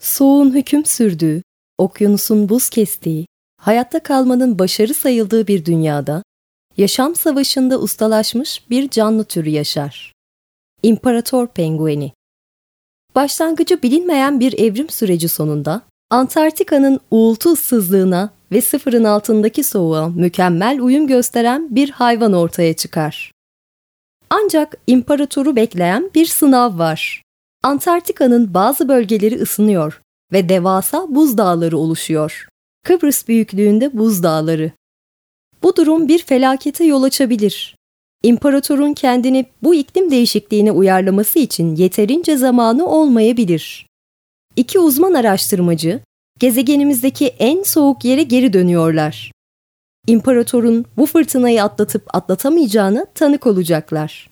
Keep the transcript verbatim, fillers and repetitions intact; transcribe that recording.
Soğuğun hüküm sürdüğü, okyanusun buz kestiği, hayatta kalmanın başarı sayıldığı bir dünyada, yaşam savaşında ustalaşmış bir canlı türü yaşar. İmparator pengueni. Başlangıcı bilinmeyen bir evrim süreci sonunda, Antarktika'nın uğultu ıssızlığına ve sıfırın altındaki soğuğa mükemmel uyum gösteren bir hayvan ortaya çıkar. Ancak imparatoru bekleyen bir sınav var. Antarktika'nın bazı bölgeleri ısınıyor ve devasa buz dağları oluşuyor. Kıbrıs büyüklüğünde buz dağları. Bu durum bir felakete yol açabilir. İmparatorun kendini bu iklim değişikliğine uyarlaması için yeterince zamanı olmayabilir. İki uzman araştırmacı, gezegenimizdeki en soğuk yere geri dönüyorlar. İmparatorun bu fırtınayı atlatıp atlatamayacağına tanık olacaklar.